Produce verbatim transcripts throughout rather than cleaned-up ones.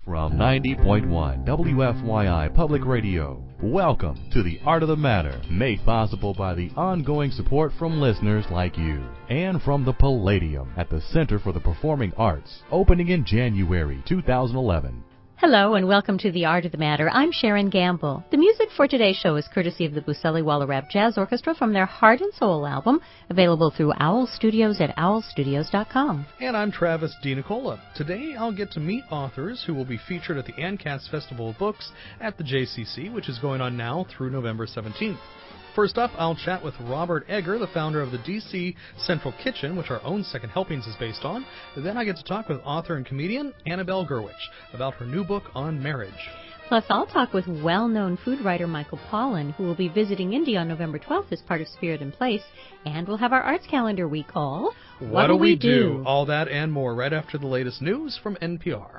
From ninety point one W F Y I Public Radio, welcome to The Art of the Matter, made possible by the ongoing support from listeners like you, and from the Palladium at the Center for the Performing Arts, opening in January two thousand eleven. Hello and welcome to The Art of the Matter. I'm Sharon Gamble. The music for today's show is courtesy of the Buseli Walarab Jazz Orchestra from their Heart and Soul album, available through Owl Studios at owl studios dot com. And I'm Travis DiNicola. Today I'll get to meet authors who will be featured at the ANCATS Festival of Books at the J C C, which is going on now through November seventeenth. First up, I'll chat with Robert Egger, the founder of the D C Central Kitchen, which our own Second Helpings is based on. Then I get to talk with author and comedian Annabelle Gurwitch about her new book on marriage. Plus, I'll talk with well-known food writer Michael Pollan, who will be visiting India on November twelfth as part of Spirit in Place. And we'll have our Arts Calendar Week all. What, what do we do? do? All that and more right after the latest news from N P R.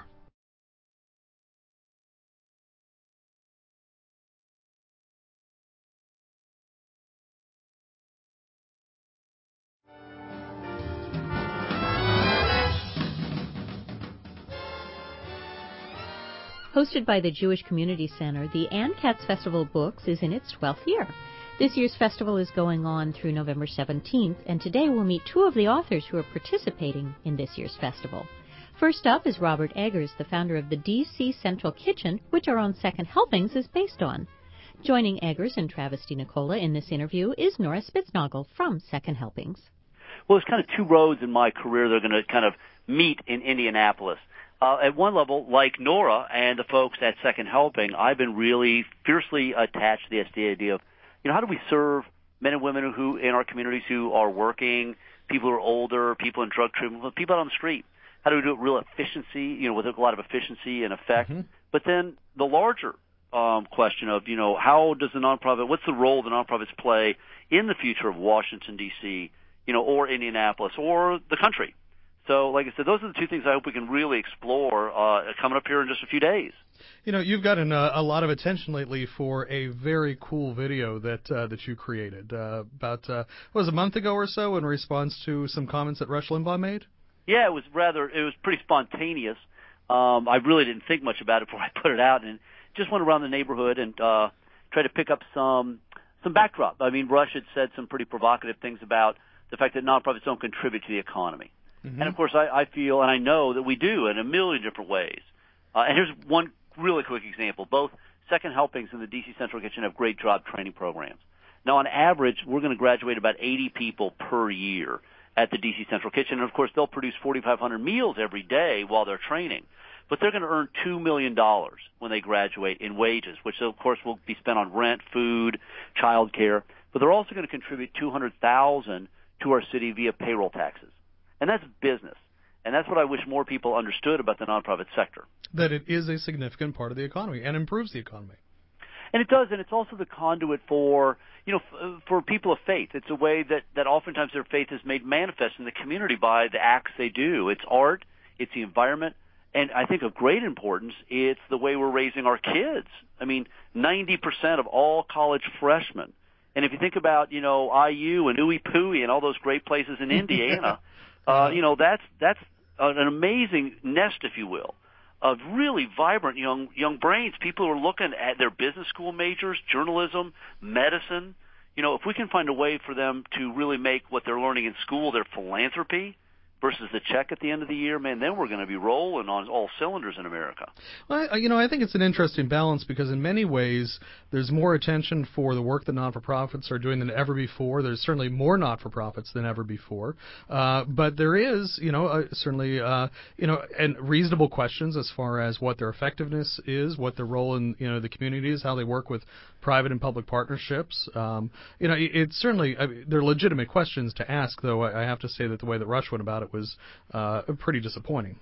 Hosted by the Jewish Community Center, the ANCATS Festival of Books is in its twelfth year. This year's festival is going on through November seventeenth, and today we'll meet two of the authors who are participating in this year's festival. First up is Robert Eggers, the founder of the D C Central Kitchen, which our own Second Helpings is based on. Joining Eggers and Travis DiNicola in this interview is Nora Spitznagel from Second Helpings. Well, there's kind of two roads in my career that are going to kind of meet in Indianapolis. Uh, at one level, like Nora and the folks at Second Helping, I've been really fiercely attached to the idea of, you know, how do we serve men and women who in our communities who are working, people who are older, people in drug treatment, people out on the street? How do we do it with real efficiency, you know, with a lot of efficiency and effect? Mm-hmm. But then the larger um, question of, you know, how does the nonprofit, what's the role the nonprofits play in the future of Washington, D C, you know, or Indianapolis, or the country? So, like I said, those are the two things I hope we can really explore uh, coming up here in just a few days. You know, you've gotten uh, a lot of attention lately for a very cool video that uh, that you created uh, about, uh, what was it, a month ago or so in response to some comments that Rush Limbaugh made? Yeah, it was rather, it was pretty spontaneous. Um, I really didn't think much about it before I put it out, and just went around the neighborhood and uh, tried to pick up some some backdrop. I mean, Rush had said some pretty provocative things about the fact that nonprofits don't contribute to the economy. Mm-hmm. And, of course, I, I feel and I know that we do in a million different ways. Uh, and here's one really quick example. Both Second Helpings and the D C Central Kitchen have great job training programs. Now, on average, we're going to graduate about eighty people per year at the D C Central Kitchen. And, of course, they'll produce forty-five hundred meals every day while they're training. But they're going to earn two million dollars when they graduate in wages, which, of course, will be spent on rent, food, child care. But they're also going to contribute two hundred thousand dollars to our city via payroll taxes. And that's business. And that's what I wish more people understood about the nonprofit sector. That it is a significant part of the economy and improves the economy. And it does, and it's also the conduit for, you know, f- for people of faith. It's a way that, that oftentimes their faith is made manifest in the community by the acts they do. It's art, it's the environment, and I think of great importance, it's the way we're raising our kids. I mean, ninety percent of all college freshmen. And if you think about, you know, I U and Ooey Pooey and all those great places in Indiana, Uh, you know, that's that's an amazing nest, if you will, of really vibrant young young brains, people who are looking at their business school majors, journalism, medicine. You know, if we can find a way for them to really make what they're learning in school their philanthropy versus the check at the end of the year, man, then we're going to be rolling on all cylinders in America. Well, I, you know, I think it's an interesting balance because in many ways there's more attention for the work that not-for-profits are doing than ever before. There's certainly more not-for-profits than ever before. Uh, but there is, you know, uh, certainly, uh, you know, and reasonable questions as far as what their effectiveness is, what their role in, you know, the community is, how they work with private and public partnerships. Um, you know, it, it's certainly, I mean, they're legitimate questions to ask, though I, I have to say that the way that Rush went about it was uh, pretty disappointing.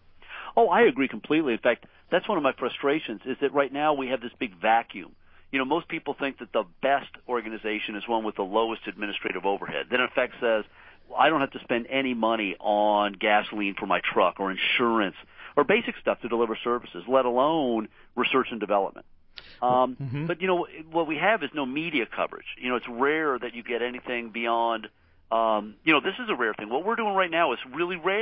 Oh, I agree completely. In fact, that's one of my frustrations is that right now we have this big vacuum. You know, most people think that the best organization is one with the lowest administrative overhead. That in effect says, well, I don't have to spend any money on gasoline for my truck or insurance or basic stuff to deliver services, let alone research and development. Um, mm-hmm. But, you know, what we have is no media coverage. You know, it's rare that you get anything beyond, um, you know, this is a rare thing. What we're doing right now is really rare.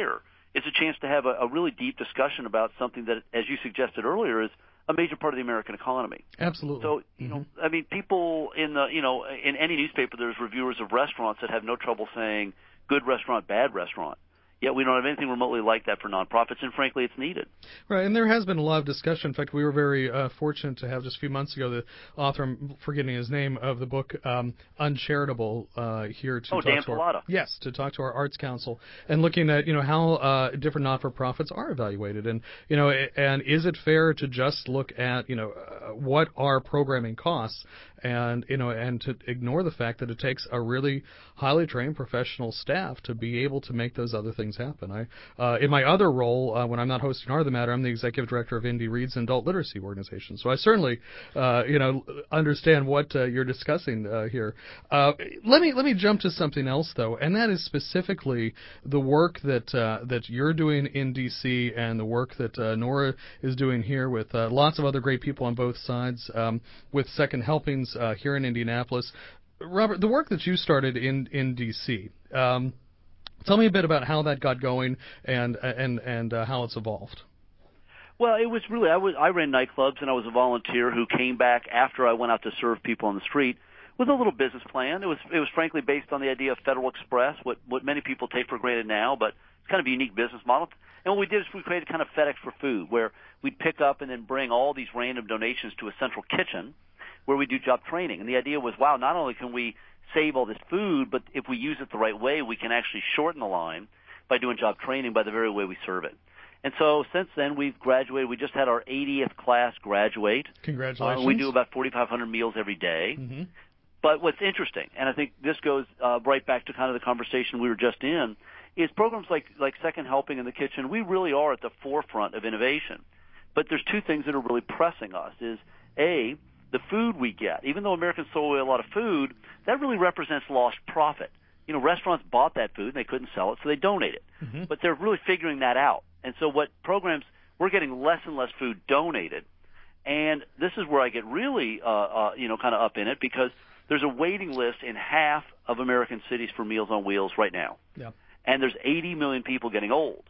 it's a chance to have a, a really deep discussion about something that, as you suggested earlier, is a major part of the American economy. Absolutely. So, you mm-hmm. know, I mean, people in the, you know, in any newspaper, there's reviewers of restaurants that have no trouble saying good restaurant, bad restaurant. Yet we don't have anything remotely like that for nonprofits, and frankly, it's needed. Right, and there has been a lot of discussion. In fact, we were very uh, fortunate to have just a few months ago the author, I'm forgetting his name, of the book um, Uncharitable uh, here to oh, talk Dan to our Pallotta. yes to talk to our Arts Council and looking at you know how uh, different not-for-profits are evaluated, and you know and is it fair to just look at you know uh, what our programming costs and you know and to ignore the fact that it takes a really highly trained professional staff to be able to make those other things happen. I, uh, in my other role, uh, when I'm not hosting Art of the Matter, I'm the executive director of Indy Reads an adult literacy organization. So I certainly, uh, you know, understand what uh, you're discussing uh, here. Uh, let me let me jump to something else though, and that is specifically the work that uh, that you're doing in D C and the work that uh, Nora is doing here with uh, lots of other great people on both sides, um, with Second Helpings uh, here in Indianapolis. Robert, the work that you started in in D C. Um, Tell me a bit about how that got going and and and uh, how it's evolved. Well, it was really I was I ran nightclubs and I was a volunteer who came back after I went out to serve people on the street with a little business plan. It was it was frankly based on the idea of Federal Express, what what many people take for granted now, but it's kind of a unique business model. And what we did is we created kind of FedEx for food, where we'd pick up and then bring all these random donations to a central kitchen where we do job training. And the idea was, wow, not only can we save all this food, but if we use it the right way, we can actually shorten the line by doing job training by the very way we serve it. And so since then, we've graduated. We just had our eightieth class graduate. Congratulations. Uh, we do about forty-five hundred meals every day. Mm-hmm. But what's interesting, and I think this goes uh, right back to kind of the conversation we were just in, is programs like, like Second Helping in the Kitchen, we really are at the forefront of innovation. But there's two things that are really pressing us is, A, the food we get. Even though Americans throw away a lot of food, that really represents lost profit. You know, restaurants bought that food and they couldn't sell it, so they donate it. Mm-hmm. But they're really figuring that out. And so what programs, we're getting less and less food donated. And this is where I get really, uh, uh, you know, kind of up in it because there's a waiting list in half of American cities for Meals on Wheels right now. Yeah. And there's eighty million people getting old.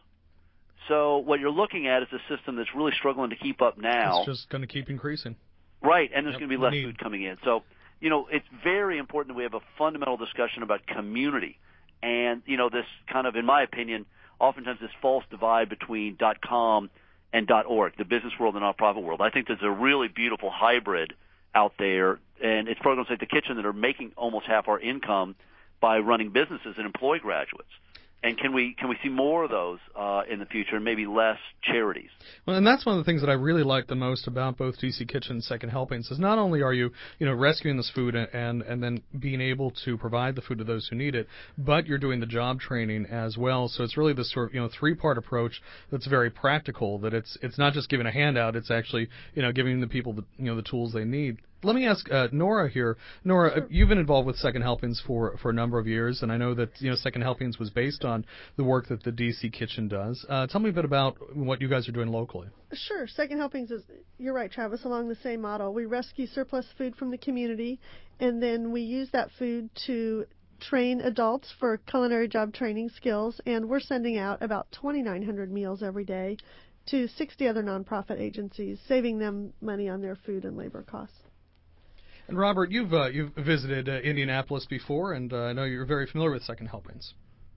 So what you're looking at is a system that's really struggling to keep up now. It's just going to keep increasing. Right, and there's Yep, going to be less need. food coming in. So, you know, it's very important that we have a fundamental discussion about community. And, you know, this kind of, in my opinion, oftentimes this false divide between .com and .org, the business world and nonprofit world. I think there's a really beautiful hybrid out there, and it's programs like The Kitchen that are making almost half our income by running businesses and employ graduates. And can we can we see more of those uh, in the future, and maybe less charities? Well, and that's one of the things that I really like the most about both D C Kitchen and Second Helpings is not only are you you know rescuing this food and, and and then being able to provide the food to those who need it, but you're doing the job training as well. So it's really this sort of you know three part approach that's very practical. That it's it's not just giving a handout; it's actually you know giving the people the you know the tools they need. Let me ask uh, Nora here. Nora, sure. You've been involved with Second Helpings for, for a number of years, and I know that you know Second Helpings was based on the work that the D C Kitchen does. Uh, tell me a bit about what you guys are doing locally. Sure. Second Helpings is, you're right, Travis, along the same model. We rescue surplus food from the community, and then we use that food to train adults for culinary job training skills, and we're sending out about twenty-nine hundred meals every day to sixty other nonprofit agencies, saving them money on their food and labor costs. And Robert, you've uh, you've visited uh, Indianapolis before, and uh, I know you're very familiar with Second Helpings.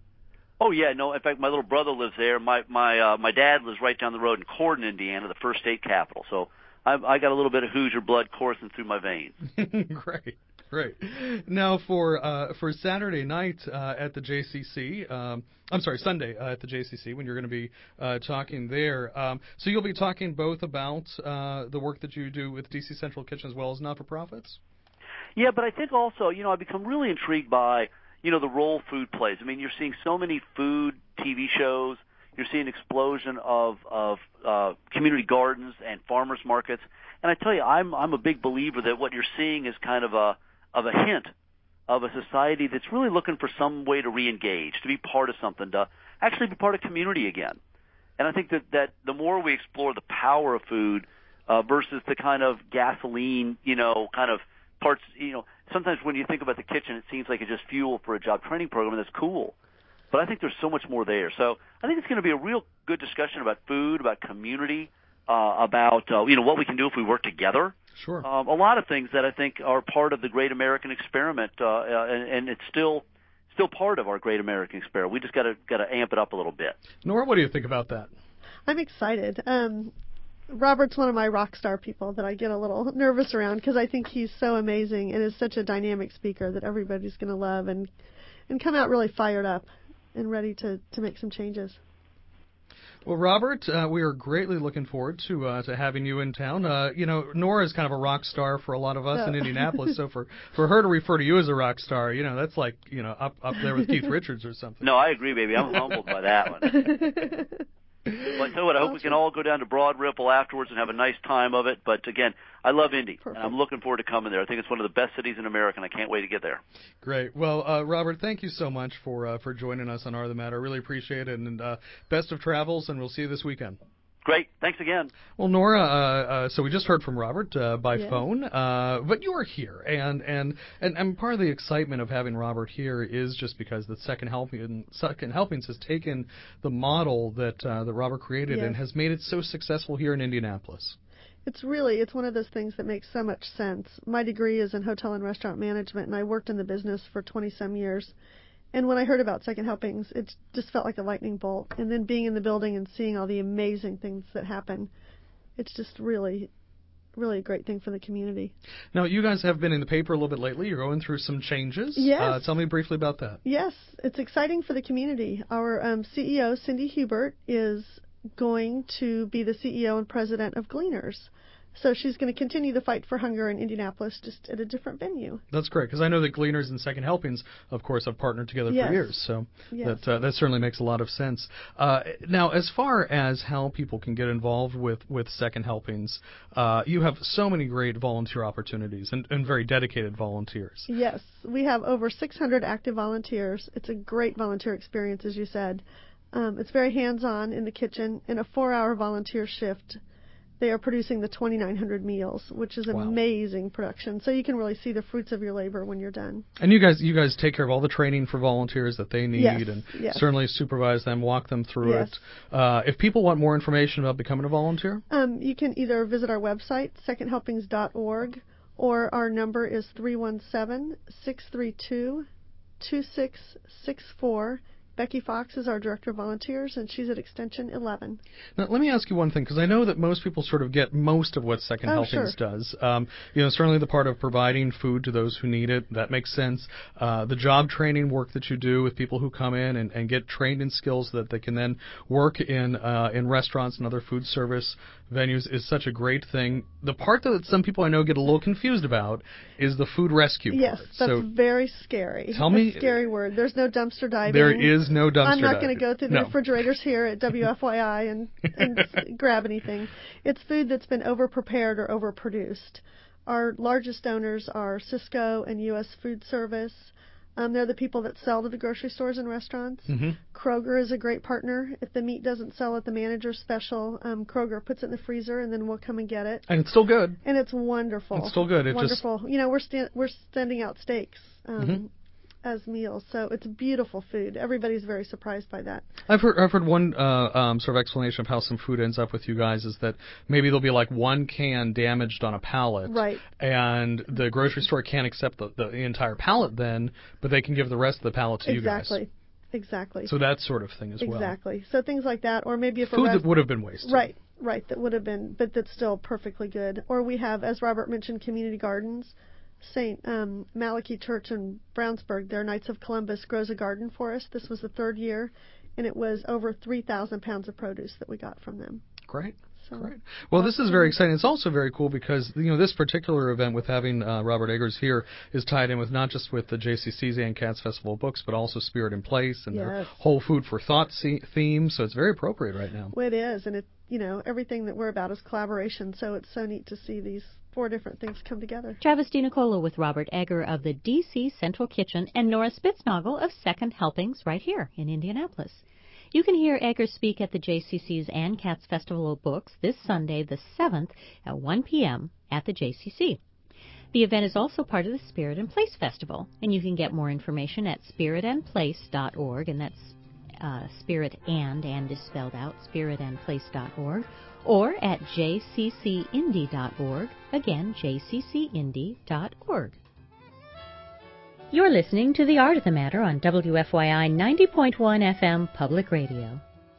Oh yeah, no. In fact, my little brother lives there. My my uh, my dad lives right down the road in Corden, Indiana, the first state capital. So I, I got a little bit of Hoosier blood coursing through my veins. Great. Great. Now for uh, for Saturday night uh, at the J C C, um, I'm sorry, Sunday uh, at the J C C when you're going to be uh, talking there. Um, so you'll be talking both about uh, the work that you do with D C Central Kitchen as well as not-for-profits? Yeah, but I think also, you know, I've become really intrigued by, you know, the role food plays. I mean, you're seeing so many food T V shows. You're seeing an explosion of, of uh, community gardens and farmers markets. And I tell you, I'm I'm a big believer that what you're seeing is kind of a of a hint of a society that's really looking for some way to re-engage, to be part of something, to actually be part of community again. And I think that, that the more we explore the power of food uh, versus the kind of gasoline, you know, kind of parts, you know, sometimes when you think about the kitchen, it seems like it's just fuel for a job training program, and that's cool. But I think there's so much more there. So I think it's going to be a real good discussion about food, about community, uh, about uh, you know what we can do if we work together. Sure. Um, a lot of things that I think are part of the Great American Experiment, uh, uh, and, and it's still still part of our Great American Experiment. We just got to got to amp it up a little bit. Nora, what do you think about that? I'm excited. Um, Robert's one of my rock star people that I get a little nervous around because I think he's so amazing and is such a dynamic speaker that everybody's going to love and and come out really fired up and ready to, to make some changes. Well, Robert, uh, we are greatly looking forward to uh, to having you in town. Uh, you know, Nora is kind of a rock star for a lot of us Oh. in Indianapolis, so for, for her to refer to you as a rock star, you know, that's like, you know, up up there with Keith Richards or something. No, I agree, baby. I'm humbled by that one. But so what? I hope we can all go down to Broad Ripple afterwards and have a nice time of it. But again, I love Indy, Perfect. and I'm looking forward to coming there. I think it's one of the best cities in America, and I can't wait to get there. Great. Well, uh, Robert, thank you so much for uh, for joining us on Are the Matter. I really appreciate it, and uh, best of travels, and we'll see you this weekend. Great. Thanks again. Well, Nora, uh, uh, so we just heard from Robert uh, by Yes. phone, uh, but you are here, and, and, and, and part of the excitement of having Robert here is just because the Second Helping, Second Helpings has taken the model that uh, that Robert created Yes. and has made it so successful here in Indianapolis. It's really, it's one of those things that makes so much sense. My degree is in hotel and restaurant management, and I worked in the business for twenty-some years. And when I heard about Second Helpings, it just felt like a lightning bolt. And then being in the building and seeing all the amazing things that happen, it's just really, really a great thing for the community. Now, you guys have been in the paper a little bit lately. You're going through some changes. Yes. Uh, tell me briefly about that. Yes, it's exciting for the community. Our um, C E O, Cindy Hubert, is going to be the C E O and president of Gleaners. So she's going to continue the fight for hunger in Indianapolis, just at a different venue. That's great, because I know that Gleaners and Second Helpings, of course, have partnered together Yes. for years, so Yes. that uh, that certainly makes a lot of sense. Uh, now, as far as how people can get involved with, with Second Helpings, uh, you have so many great volunteer opportunities and, and very dedicated volunteers. Yes, we have over six hundred active volunteers. It's a great volunteer experience, as you said. Um, it's very hands-on in the kitchen. In a four-hour volunteer shift, they are producing the twenty-nine hundred meals, which is Wow. amazing production. So you can really see the fruits of your labor when you're done. And you guys, you guys take care of all the training for volunteers that they need, Yes, and yes. certainly supervise them, walk them through Yes. it. Uh, if people want more information about becoming a volunteer, Um, you can either visit our website, second helpings dot org, or our number is three one seven, six three two, two six six four. Becky Fox is our Director of Volunteers, and she's at Extension eleven. now let me ask you one thing, because I know that most people sort of get most of what Second Oh, Helpings sure. does. Um, you know, certainly the part of providing food to those who need it, that makes sense. Uh, the job training work that you do with people who come in and, and get trained in skills that they can then work in uh, in restaurants and other food service venues is such a great thing. The part that some people I know get a little confused about is the food rescue Yes, part. that's so very scary. tell a me- scary word. There's no dumpster diving. there is no dumpster I'm not diving. going to go through the No. refrigerators here at W F Y I and, and grab anything. It's food that's been over-prepared or overproduced. Our largest donors are Cisco and U S Food Service. Um, they're the people that sell to the grocery stores and restaurants. Mm-hmm. Kroger is a great partner. If the meat doesn't sell at the manager's special, um, Kroger puts it in the freezer, and then we'll come and get it. And it's still good. And it's wonderful. It's still good. It just- wonderful. You know, we're sta- we're sending out steaks um, Mhm. as meals, so it's beautiful food. Everybody's very surprised by that. I've heard I've heard one uh, um, sort of explanation of how some food ends up with you guys is that maybe there'll be like one can damaged on a pallet, Right. and the grocery store can't accept the, the entire pallet then, but they can give the rest of the pallet to Exactly. you guys. Exactly. So that sort of thing as well. Exactly. So things like that, or maybe if a Food rest- that would have been wasted. Right, right, that would have been, but that's still perfectly good. Or we have, as Robert mentioned, community gardens. Saint um, Malachi Church in Brownsburg, their Knights of Columbus, grows a garden for us. This was the third year, and it was over three thousand pounds of produce that we got from them. Great. So, Great. Well, this is very exciting. It's also very cool because you know this particular event with having uh, Robert Eggers here is tied in with not just with the J C C's and Cats Festival of Books, but also Spirit in Place and their Yes. Whole Food for Thought se- theme. So it's very appropriate right now. Well, it is, and it, you know, everything that we're about is collaboration, so it's so neat to see these four different things come together. Travis DiNicola with Robert Egger of the D C Central Kitchen and Nora Spitznagel of Second Helpings right here in Indianapolis. You can hear Egger speak at the J C C's Ann Katz Festival of Books this Sunday, the seventh, at one p.m. at the J C C. The event is also part of the Spirit and Place Festival, and you can get more information at spirit and place dot org, and that's uh, Spirit and, and is spelled out, spirit and place dot org, or at j c c indy dot org, again, j c c indy dot org. You're listening to The Art of the Matter on W F Y I ninety point one F M Public Radio.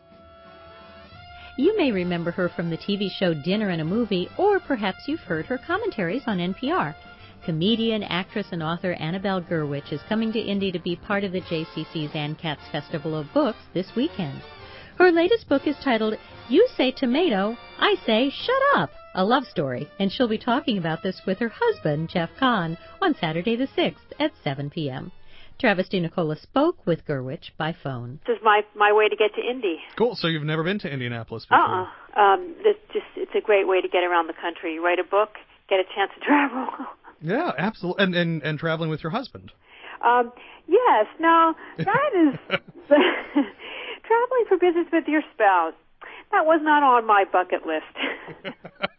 You may remember her from the T V show Dinner and a Movie, or perhaps you've heard her commentaries on N P R. Comedian, actress, and author Annabelle Gurwitch is coming to Indy to be part of the J C C's Ann Katz Festival of Books this weekend. Her latest book is titled You Say Tomato, I Say Shut Up, a love story, and she'll be talking about this with her husband, Jeff Kahn, on Saturday the sixth at seven p.m. Travis DiNicola spoke with Gurwitch by phone. This is my, my way to get to Indy. Cool. So you've never been to Indianapolis before? Uh-uh. Um, this just, it's a great way to get around the country. You write a book, get a chance to travel. Yeah, absolutely. And, and and traveling with your husband. Um, yes. Now, that is traveling for business with your spouse. That was not on my bucket list.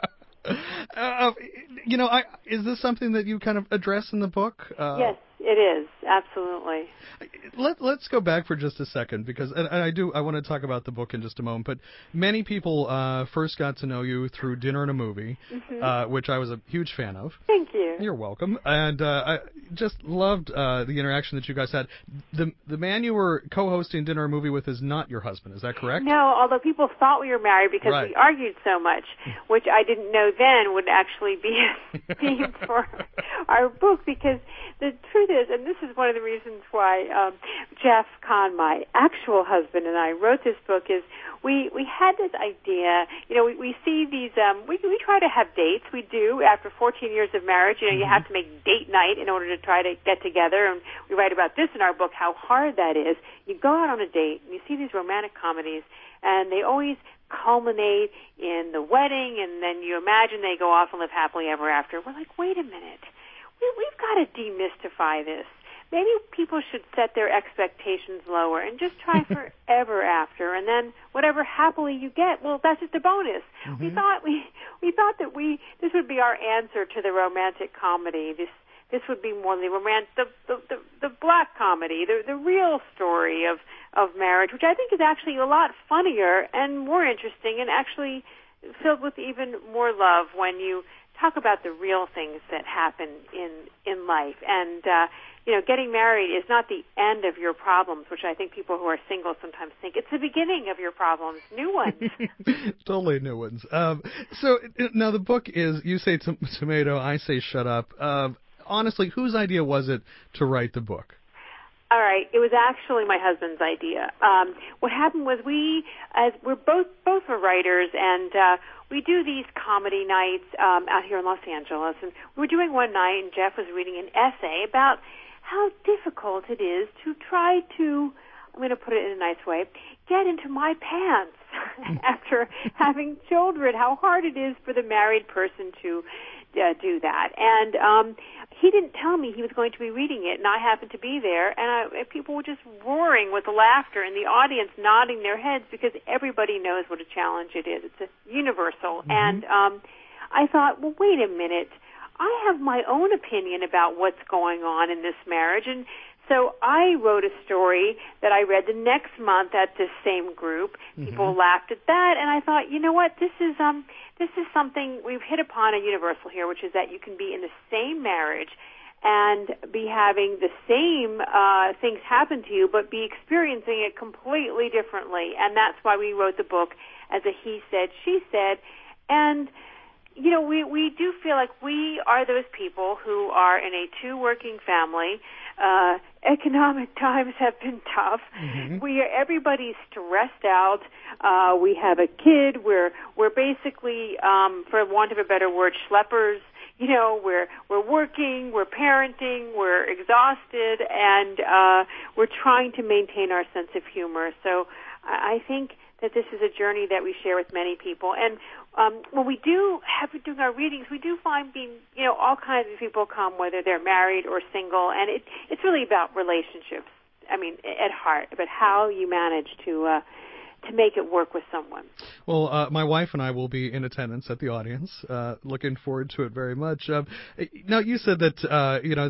uh, you know, I, is this something that you kind of address in the book? Uh, yes, it is. Absolutely. Let, let's go back for just a second, because and, and I do I want to talk about the book in just a moment, but many people uh, first got to know you through Dinner and a Movie, mm-hmm. uh, which I was a huge fan of. Thank you. You're welcome. And uh, I just loved uh, the interaction that you guys had. The the man you were co-hosting Dinner and a Movie with is not your husband, is that correct? No, although people thought we were married because right. we argued so much, which I didn't know then would actually be a theme for our book, because the truth is, and this is one of the reasons why um, Jeff Kahn, my actual husband, and I wrote this book, is we, we had this idea, you know, we, we see these, um, we, we try to have dates, we do, after fourteen years of marriage, you know, mm-hmm. you have to make date night in order to try to get together, and we write about this in our book, how hard that is. You go out on a date, and you see these romantic comedies, and they always culminate in the wedding, and then you imagine they go off and live happily ever after. We're like, wait a minute. We, we've got to demystify this. Maybe people should set their expectations lower and just try forever after, and then whatever happily you get, well, that's just a bonus. Mm-hmm. We thought we we thought that we this would be our answer to the romantic comedy. This this would be more the romantic, the, the the the black comedy, the the real story of of marriage, which I think is actually a lot funnier and more interesting, and actually filled with even more love when you talk about the real things that happen in in life. And uh, you know, getting married is not the end of your problems, which I think people who are single sometimes think. It's the beginning of your problems, new ones. Totally new ones. Um, so now the book is You Say to- Tomato, I Say Shut Up. Uh, honestly, whose idea was it to write the book? All right, it was actually my husband's idea. Um, what happened was we, as we're both both were writers, and uh, we do these comedy nights um, out here in Los Angeles. And we were doing one night, and Jeff was reading an essay about how difficult it is to try to, I'm going to put it in a nice way, get into my pants after having children, how hard it is for the married person to uh, do that. And um, he didn't tell me he was going to be reading it, and I happened to be there, and, I, and people were just roaring with laughter, and the audience nodding their heads, because everybody knows what a challenge it is. It's a universal. Mm-hmm. And um, I thought, well, wait a minute. I have my own opinion about what's going on in this marriage, and so I wrote a story that I read the next month at this same group. Mm-hmm. People laughed at that, and I thought, you know what, this is um, this is something we've hit upon a universal here, which is that you can be in the same marriage and be having the same uh, things happen to you, but be experiencing it completely differently, and that's why we wrote the book as a he said, she said, and you know, we, we do feel like we are those people who are in a two-working family. Uh, economic times have been tough. Mm-hmm. We are, everybody's stressed out. Uh, we have a kid. We're we're basically, um, for want of a better word, schleppers. You know, we're we're working, we're parenting, we're exhausted, and uh, we're trying to maintain our sense of humor. So I think that this is a journey that we share with many people. And um, when we do have doing our readings, we do find being, you know, all kinds of people come, whether they're married or single, and it, it's really about relationships. I mean, at heart, about how you manage to uh, to make it work with someone. Well, uh, my wife and I will be in attendance at the audience. Uh, looking forward to it very much. Uh, now, you said that uh, you know. This,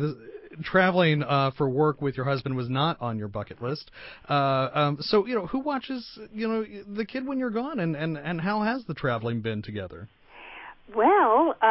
traveling uh, for work with your husband was not on your bucket list. Uh, um, so, you know, who watches, you know, the kid when you're gone, and, and, and how has the traveling been together? Well, uh,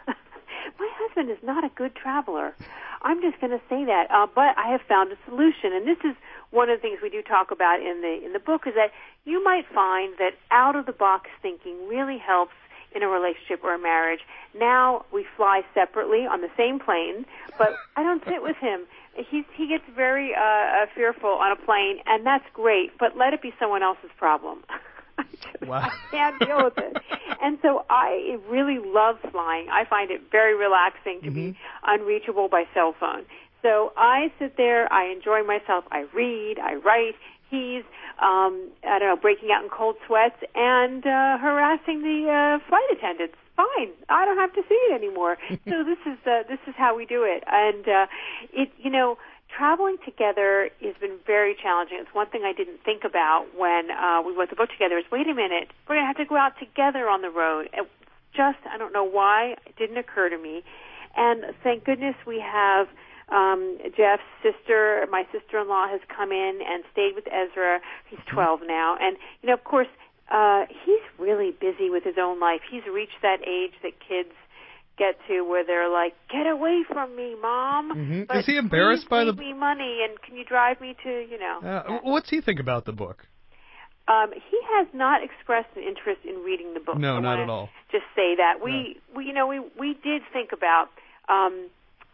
my husband is not a good traveler. I'm just going to say that. Uh, but I have found a solution, and this is one of the things we do talk about in the in the book, is that you might find that out-of-the-box thinking really helps in a relationship or a marriage. Now we fly separately on the same plane, but I don't sit with him. He's, he gets very uh, fearful on a plane, and that's great, but let it be someone else's problem. I, just, wow. I can't deal with it. And so I really love flying. I find it very relaxing to mm-hmm. be unreachable by cell phone. So I sit there, I enjoy myself, I read, I write. He's, um, I don't know, breaking out in cold sweats and uh, harassing the uh, flight attendants. Fine, I don't have to see it anymore. So this is uh, this is how we do it. And uh, it, you know, traveling together has been very challenging. It's one thing I didn't think about when uh, we wrote the book together. Is wait a minute, we're going to have to go out together on the road. It just, I don't know why, it didn't occur to me. And thank goodness we have. Um, Jeff's sister, my sister-in-law, has come in and stayed with Ezra. He's twelve now. And, you know, of course, uh, he's really busy with his own life. He's reached that age that kids get to where they're like, get away from me, Mom. Mm-hmm. But is he embarrassed by the... me money, and can you drive me to, you know. Uh, what's he think about the book? Um, he has not expressed an interest in reading the book. No, I not at all. Just say that. We, no. we you know, we, we did think about... Um,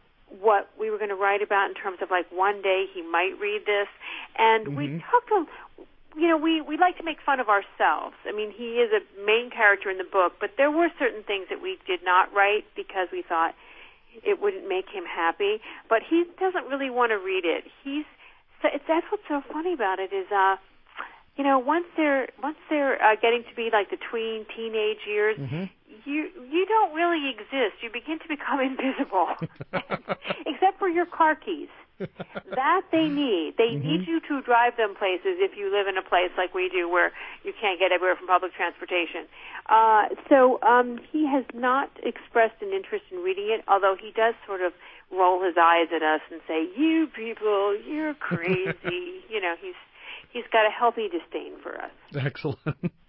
what we were going to write about in terms of like one day he might read this, and mm-hmm. we talked to him. You know, we we like to make fun of ourselves. I mean, he is a main character in the book, but there were certain things that we did not write because we thought it wouldn't make him happy. But he doesn't really want to read it. He's so it's, that's what's so funny about it is, uh, you know, once they're once they're uh, getting to be like the tween teenage years. Mm-hmm. You you don't really exist. You begin to become invisible, except for your car keys. That they need. They mm-hmm. need you to drive them places if you live in a place like we do where you can't get everywhere from public transportation. Uh, so um, he has not expressed an interest in reading it, although he does sort of roll his eyes at us and say, you people, you're crazy. You know, he's he's got a healthy disdain for us. Excellent.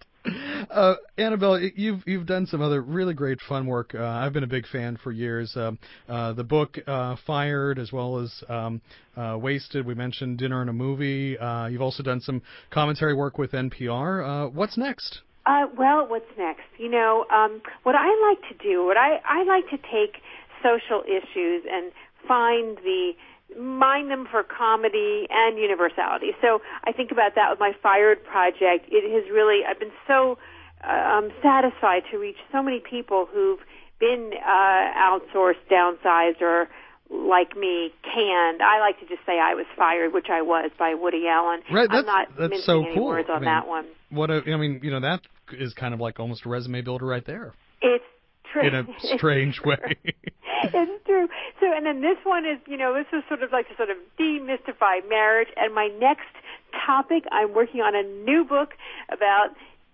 Uh, Annabelle, you've you've done some other really great fun work. Uh, I've been a big fan for years. Um, uh, the book uh, Fired, as well as um, uh, Wasted. We mentioned Dinner and a Movie. Uh, you've also done some commentary work with N P R. Uh, what's next? Uh, well, what's next? You know, um, what I like to do, what I, I like to take social issues and find the mine them for comedy and universality. So I think about that with my Fired project. It has really, I've been so um, satisfied to reach so many people who've been uh, outsourced, downsized, or like me, canned. I like to just say I was fired, which I was, by Woody Allen. Right, that's, I'm not that's mincing so any cool. words on I mean, that one. What a, I mean, you know, that is kind of like almost a resume builder right there. It's true. In a strange way. It's true. So, and then this one is, you know, this is sort of like to sort of demystify marriage. And my next topic, I'm working on a new book about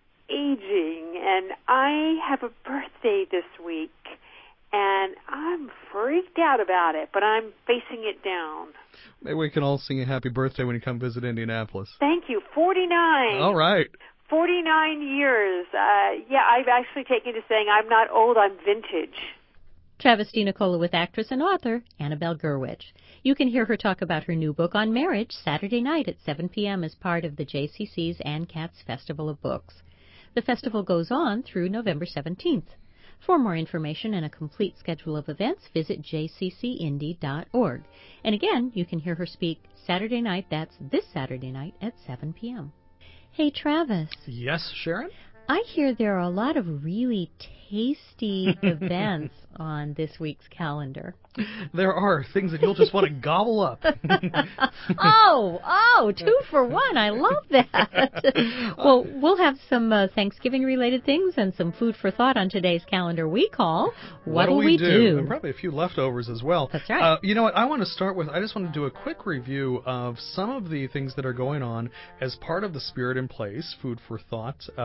aging. And I have a birthday this week, and I'm freaked out about it, but I'm facing it down. Maybe we can all sing a happy birthday when you come visit Indianapolis. Thank you. forty-nine. All right. forty-nine years. Uh, yeah, I've actually taken to saying I'm not old, I'm vintage. Travesty Nicola with actress and author Annabelle Gurwitch. You can hear her talk about her new book on marriage Saturday night at seven p.m. as part of the J C C's Ann Katz Festival of Books. The festival goes on through November seventeenth. For more information and a complete schedule of events, visit j c c indy dot org. And again, you can hear her speak Saturday night, that's this Saturday night at seven p.m. Hey, Travis. Yes, Sharon? I hear there are a lot of really tasty events on this week's calendar. There are things that you'll just want to gobble up. oh, oh, two for one. I love that. Well, we'll have some uh, Thanksgiving-related things and some food for thought on today's calendar we call What'll What We, we do? do? And probably a few leftovers as well. That's right. Uh, you know what? I want to start with, I just want to do a quick review of some of the things that are going on as part of the Spirit in Place, Food for Thought. Um,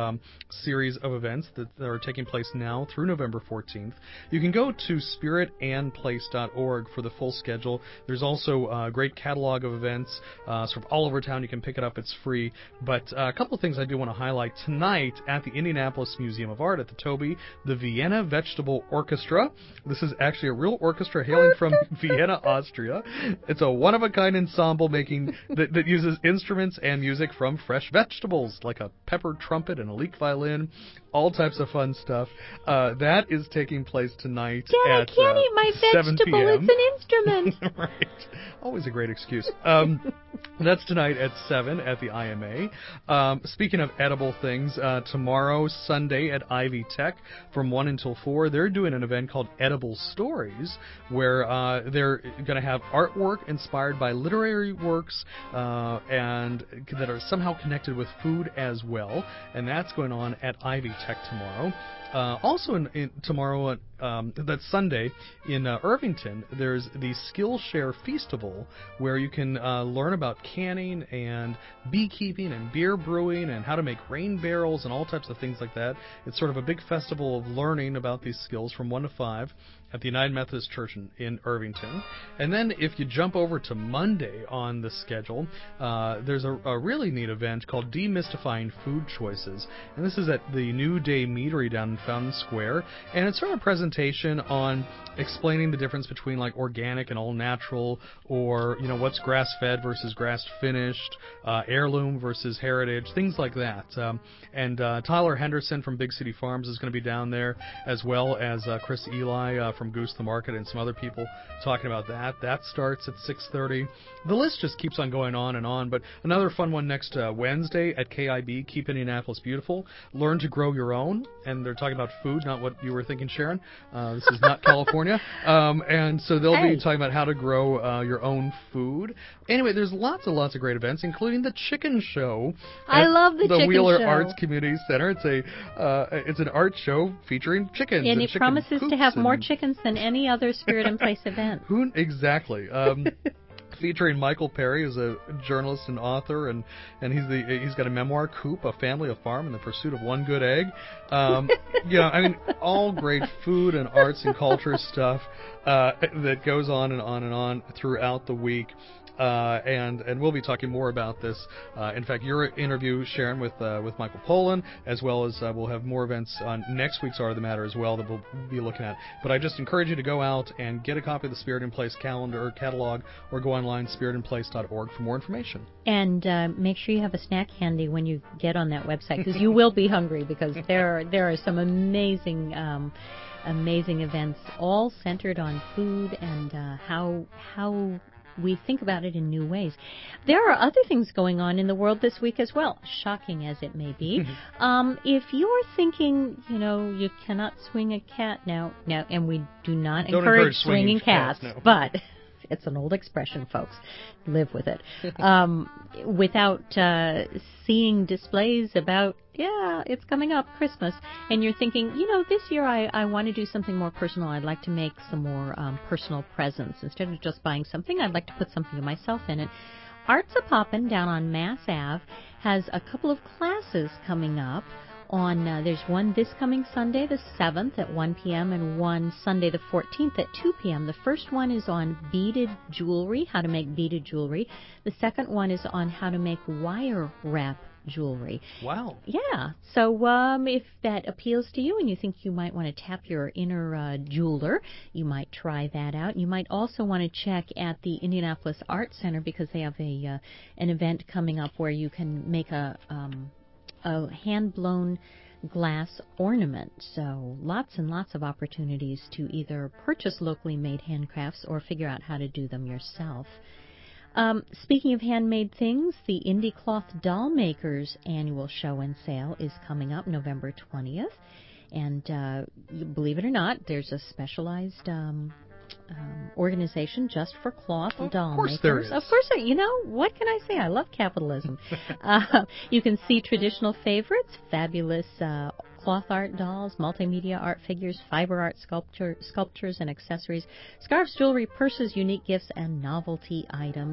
series of events that are taking place now through November fourteenth. You can go to spirit and place dot org for the full schedule. There's also a great catalog of events uh, sort of all over town. You can pick it up. It's free. But uh, a couple of things I do want to highlight. Tonight at the Indianapolis Museum of Art at the Toby, the Vienna Vegetable Orchestra. This is actually a real orchestra hailing from Vienna, Austria. It's a one-of-a-kind ensemble making that, that uses instruments and music from fresh vegetables, like a pepper trumpet and a leek violin. All types of fun stuff. Uh, that is taking place tonight Dad, at I can't uh, eat my seven vegetable. p.m. It's an instrument. Right. Always a great excuse. Um, that's tonight at seven at the I M A. Um, speaking of edible things, uh, tomorrow, Sunday at Ivy Tech from one until four, they're doing an event called Edible Stories, where uh, they're going to have artwork inspired by literary works uh, and that are somehow connected with food as well. And that's going on at Ivy Tech tomorrow. Uh, also, in, in tomorrow, um, that's Sunday, in uh, Irvington, there's the Skillshare Feastival, where you can uh, learn about canning and beekeeping and beer brewing and how to make rain barrels and all types of things like that. It's sort of a big festival of learning about these skills from one to five at the United Methodist Church in, in Irvington. And then if you jump over to Monday on the schedule, uh, there's a, a really neat event called Demystifying Food Choices. And this is at the New Day Meadery down in Fountain Square. And it's sort of a presentation on explaining the difference between like organic and all natural, or, you know, what's grass-fed versus grass-finished, uh, heirloom versus heritage, things like that. Um, and uh, Tyler Henderson from Big City Farms is going to be down there, as well as uh, Chris Eli uh, from Goose the Market and some other people talking about that. That starts at six thirty. The list just keeps on going on and on, but another fun one next uh, Wednesday at K I B, Keep Indianapolis Beautiful. Learn to grow your own, and they're talking about food, not what you were thinking, Sharon. Uh, this is not California. Um, and so they'll Hey. be talking about how to grow uh, your own food. Anyway, there's lots and lots of great events, including the Chicken Show. I at love the the Chicken Wheeler Show. Arts Community Center. It's a uh, it's an art show featuring chickens. And and it chicken promises to coops have more and- chickens than any other Spirit and Place event. Who exactly? Um, featuring Michael Perry, who's a journalist and author, and, and he's the he's got a memoir, Coop, A Family, A Farm, in the Pursuit of One Good Egg. Um, you know, I mean, all great food and arts and culture stuff uh, that goes on and on and on throughout the week. Uh, and and we'll be talking more about this. Uh, in fact, your interview, Sharon, with uh, with Michael Pollan, as well as uh, we'll have more events on next week's Art of the Matter as well that we'll be looking at. But I just encourage you to go out and get a copy of the Spirit in Place calendar or catalog, or go online, spirit in place dot org, for more information. And uh, make sure you have a snack handy when you get on that website, because you will be hungry, because there are, there are some amazing um, amazing events, all centered on food and uh, how how we think about it in new ways. There are other things going on in the world this week as well, shocking as it may be. um, if you're thinking, you know, you cannot swing a cat now, now, and we do not Don't encourage, encourage swinging, swinging cats, cats, no. but it's an old expression, folks. Live with it. Um, without uh, seeing displays about, yeah, it's coming up, Christmas, and you're thinking, you know, this year I, I want to do something more personal. I'd like to make some more um, personal presents. Instead of just buying something, I'd like to put something of myself in it. Arts A Poppin' down on Mass Ave has a couple of classes coming up. On uh, there's one this coming Sunday, the seventh, at one p.m., and one Sunday, the fourteenth, at two p.m. The first one is on beaded jewelry, how to make beaded jewelry. The second one is on how to make wire wrap jewelry. Wow. Yeah. So um, if that appeals to you and you think you might want to tap your inner uh, jeweler, you might try that out. You might also want to check at the Indianapolis Art Center, because they have a uh, an event coming up where you can make a um, a hand-blown glass ornament. So lots and lots of opportunities to either purchase locally made handcrafts or figure out how to do them yourself. Um, speaking of handmade things, the Indie Cloth Doll Makers annual show and sale is coming up November twentieth. And uh, believe it or not, there's a specialized um, um, organization just for cloth Of doll course makers. there is. Of course there. You know, what can I say? I love capitalism. uh, you can see traditional favorites, fabulous uh, cloth art dolls, multimedia art figures, fiber art sculpture, sculptures and accessories, scarves, jewelry, purses, unique gifts, and novelty items.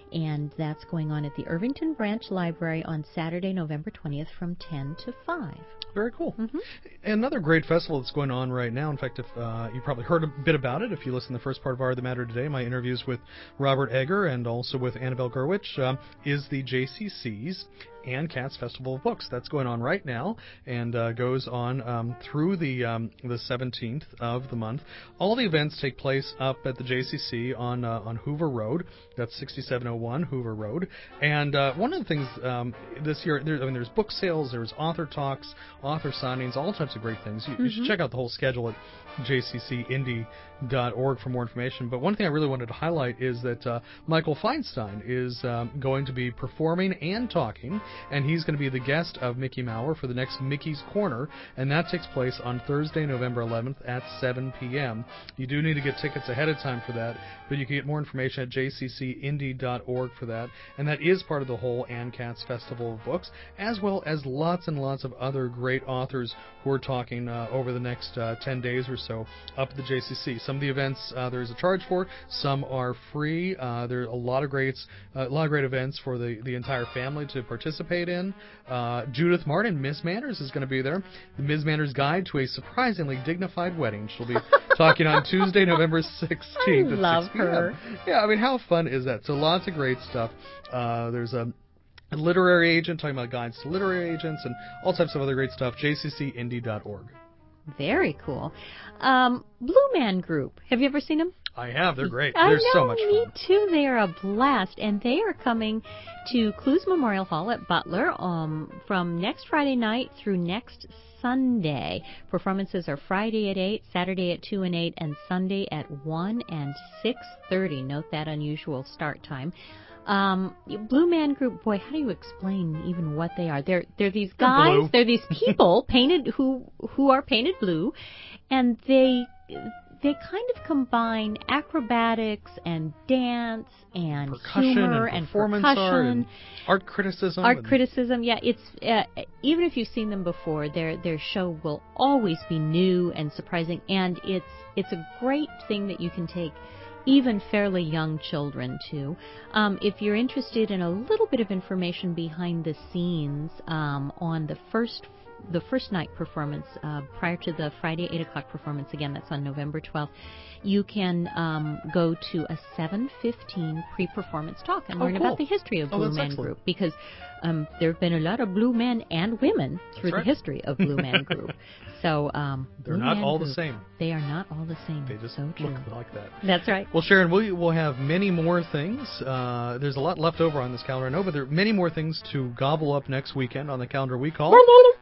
And that's going on at the Irvington Branch Library on Saturday, November twentieth from ten to five. Very cool. Mm-hmm. Another great festival that's going on right now, in fact, if uh, you probably heard a bit about it if you listened to the first part of Art of the Matter today, my interviews with Robert Egger and also with Annabelle Gurwitch, uh, is the J C C's Ann Katz Festival of Books. That's going on right now and uh, goes on um, through the um, the seventeenth of the month. All the events take place up at the J C C on uh, on Hoover Road. That's sixty-seven oh one Hoover Road. And uh, one of the things um, this year, there, I mean, there's book sales, there's author talks, author signings, all types of great things. You, mm-hmm. you should check out the whole schedule at j c c indie dot org for more information. But one thing I really wanted to highlight is that uh, Michael Feinstein is um, going to be performing and talking, and he's going to be the guest of Mickey Maurer for the next Mickey's Corner, and that takes place on Thursday, November eleventh at seven p.m. You do need to get tickets ahead of time for that, but you can get more information at j c c indie dot org for that, and that is part of the whole Ann Katz Festival of Books, as well as lots and lots of other great authors who are talking uh, over the next uh, ten days or so up at the J C C. Some of the events uh, there is a charge for, some are free. Uh, there are a lot of great, uh, a lot of great events for the, the entire family to participate in. Uh, Judith Martin, Miss Manners, is going to be there. The Miz Manners Guide to a Surprisingly Dignified Wedding. She'll be talking on Tuesday, November sixteenth I at love six p.m. her. Yeah, I mean, how fun is that? So lots of great stuff. Uh, there's a A literary agent, talking about guides to literary agents and all types of other great stuff. j c c indie dot org. Very cool. Um, Blue Man Group. Have you ever seen them? I have. They're great. I They're know, so much me fun. too. They are a blast, and they are coming to Clues Memorial Hall at Butler um, from next Friday night through next Sunday. Performances are Friday at eight, Saturday at two and eight, and Sunday at one and six thirty. Note that unusual start time. Um, Blue Man Group, boy, how do you explain even what they are? They're they're these guys, they're, they're these people painted who who are painted blue, and they they kind of combine acrobatics and dance and percussion humor and and performance percussion, art and art criticism. Art and criticism, yeah. It's uh, even if you've seen them before, their their show will always be new and surprising, and it's it's a great thing that you can take even fairly young children to. Um, if you're interested in a little bit of information behind the scenes um, on the first the first night performance uh, prior to the Friday eight o'clock performance, again, that's on November twelfth, you can um, go to a seven fifteen pre-performance talk and oh, learn cool. about the history of oh, Blue Man excellent. Group, because um, there have been a lot of Blue Men and women through right. the history of Blue Man Group. So um, They're Blue not Man all Group, the same. They are not all the same. They just so look true. like that. That's right. Well, Sharon, we will have many more things. Uh, there's a lot left over on this calendar, I know, but there are many more things to gobble up next weekend on the calendar we call.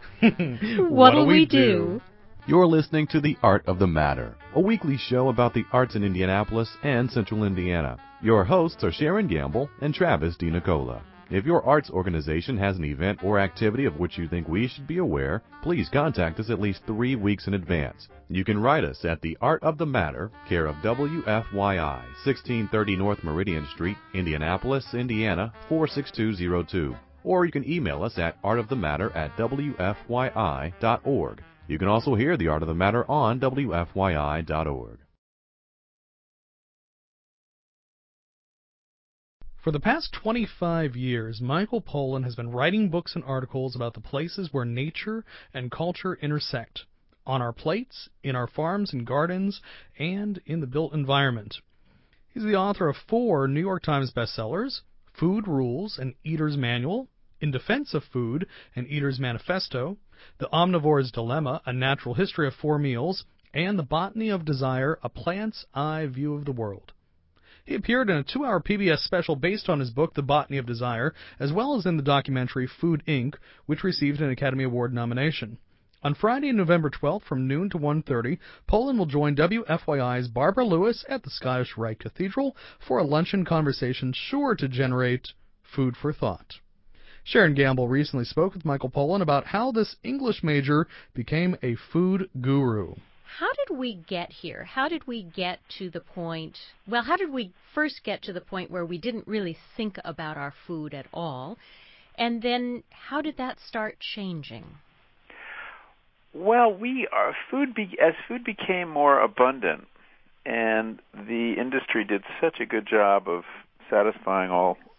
What'll we do? You're listening to The Art of the Matter, a weekly show about the arts in Indianapolis and Central Indiana. Your hosts are Sharon Gamble and Travis DiNicola. If your arts organization has an event or activity of which you think we should be aware, please contact us at least three weeks in advance. You can write us at The Art of the Matter, care of W F Y I, sixteen thirty North Meridian Street, Indianapolis, Indiana, four six two zero two. Or you can email us at artofthematter at w f y i dot org. You can also hear The Art of the Matter on w f y i dot org. For the past twenty-five years, Michael Pollan has been writing books and articles about the places where nature and culture intersect, on our plates, in our farms and gardens, and in the built environment. He's the author of four New York Times bestsellers, Food Rules and Eater's Manual, In Defense of Food, and Eater's Manifesto, The Omnivore's Dilemma, A Natural History of Four Meals, and The Botany of Desire, A Plant's Eye View of the World. He appeared in a two-hour P B S special based on his book, The Botany of Desire, as well as in the documentary Food, Incorporated, which received an Academy Award nomination. On Friday, November twelfth, from noon to one thirty, Pollan will join W F Y I's Barbara Lewis at the Scottish Rite Cathedral for a luncheon conversation sure to generate food for thought. Sharon Gamble recently spoke with Michael Pollan about how this English major became a food guru. How did we get here? How did we get to the point, well, how did we first get to the point where we didn't really think about our food at all? And then how did that start changing? Well, we are food be, as food became more abundant, and the industry did such a good job of satisfying all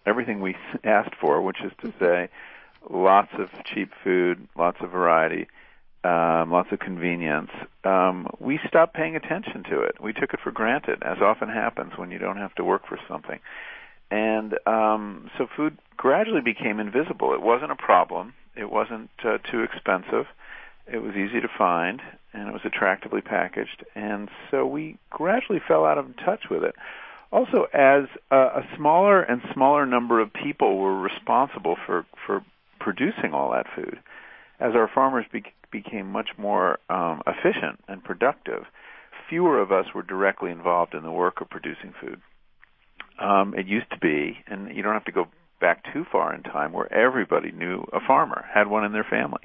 everything we asked for, which is to say lots of cheap food, lots of variety, um, lots of convenience, um, we stopped paying attention to it. We took it for granted, as often happens when you don't have to work for something. And um, so food gradually became invisible. It wasn't a problem. It wasn't uh, too expensive. It was easy to find, and it was attractively packaged. And so we gradually fell out of touch with it. Also, as a, a smaller and smaller number of people were responsible for, for producing all that food, as our farmers be, became much more um, efficient and productive, fewer of us were directly involved in the work of producing food. Um, it used to be, and you don't have to go back too far in time, where everybody knew a farmer, had one in their family.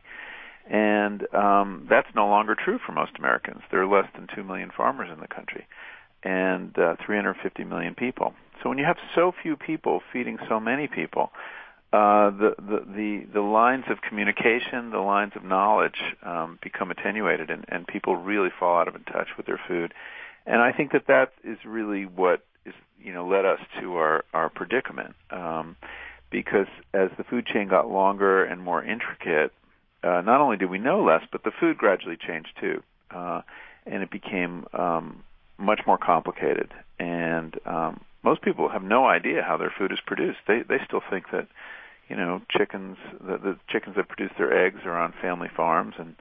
And um, that's no longer true for most Americans. There are less than two million farmers in the country and uh, three hundred fifty million people. So when you have so few people feeding so many people, uh, the, the, the, the lines of communication, the lines of knowledge um, become attenuated, and, and people really fall out of touch with their food. And I think that that is really what is, you know, led us to our, our predicament, um, because as the food chain got longer and more intricate, uh, not only did we know less, but the food gradually changed too, uh, and it became um, much more complicated. And um, most people have no idea how their food is produced. They they still think that, you know, chickens, the, the chickens that produce their eggs are on family farms, and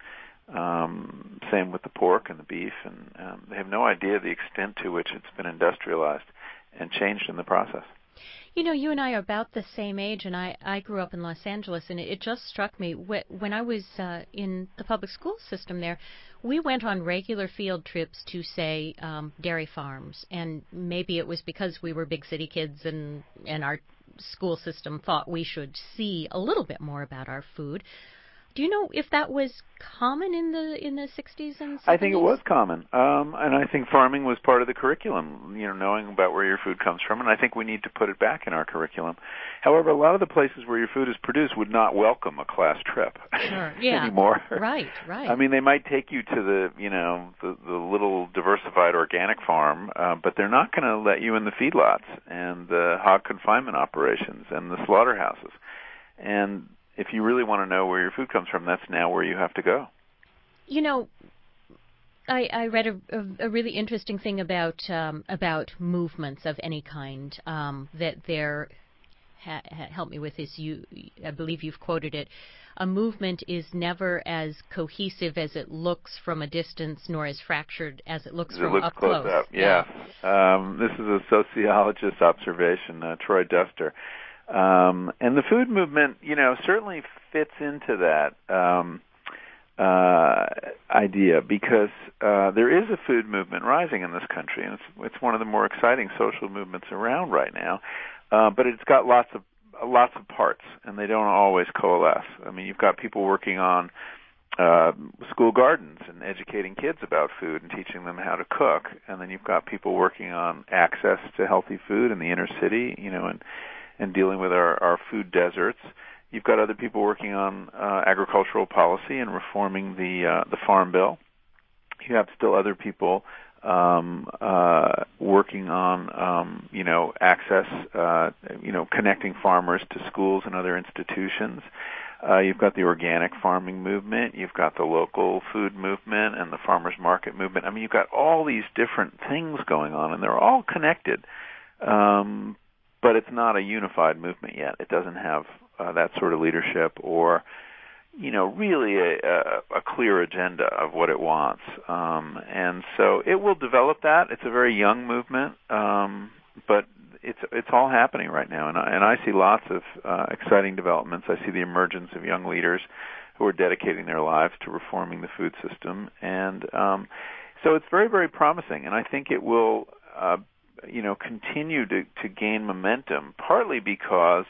um, same with the pork and the beef, and um, they have no idea the extent to which it's been industrialized and changed in the process. You know, you and I are about the same age, and I, I grew up in Los Angeles, and it, it just struck me, wh- when I was uh, in the public school system there, we went on regular field trips to, say, um, dairy farms, and maybe it was because we were big city kids and, and our school system thought we should see a little bit more about our food. Do you know if that was common in the in the sixties and seventies? I think it was common, um, and I think farming was part of the curriculum, you know, knowing about where your food comes from, and I think we need to put it back in our curriculum. However, a lot of the places where your food is produced would not welcome a class trip sure. yeah. anymore. Right, right. I mean, they might take you to the, you know, the, the little diversified organic farm, uh, but they're not going to let you in the feedlots and the hog confinement operations and the slaughterhouses. And if you really want to know where your food comes from, that's now where you have to go. You know, I, I read a, a, a really interesting thing about um, about movements of any kind um, that they're ha, ha, help me with this. You, I believe you've quoted it. A movement is never as cohesive as it looks from a distance, nor as fractured as it looks it from looks up close. close. Up. Yeah. yeah. Um, this is a sociologist's observation, uh, Troy Duster. Um, and the food movement, you know, certainly fits into that um, uh, idea, because uh, there is a food movement rising in this country, and it's, it's one of the more exciting social movements around right now. Uh, but it's got lots of lots of parts, and they don't always coalesce. I mean, you've got people working on uh, school gardens and educating kids about food and teaching them how to cook, and then you've got people working on access to healthy food in the inner city, you know, and and dealing with our, our food deserts. You've got other people working on uh, agricultural policy and reforming the uh, the Farm Bill. You have still other people um, uh, working on, um, you know, access, uh, you know, connecting farmers to schools and other institutions. Uh, you've got the organic farming movement. You've got the local food movement and the farmers market movement. I mean, you've got all these different things going on, and they're all connected. Um, But it's not a unified movement yet. It doesn't have uh, that sort of leadership or, you know, really a, a, a clear agenda of what it wants. Um, and so it will develop that. It's a very young movement, um, but it's it's all happening right now. And I, and I see lots of uh, exciting developments. I see the emergence of young leaders who are dedicating their lives to reforming the food system. And um, so it's very, very promising. And I think it will uh, you know, continue to, to gain momentum, partly because